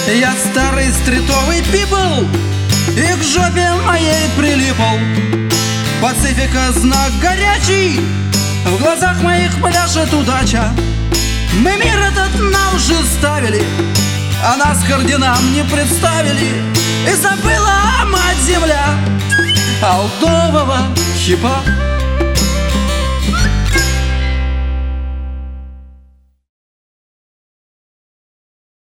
Я старый стритовый пипл, и к жопе моей прилипал. Пацифика знак горячий, в глазах моих пляшет удача. Мы мир этот на уши ставили, а нас к орденам не представили. И забыла мать земля алдового хипа.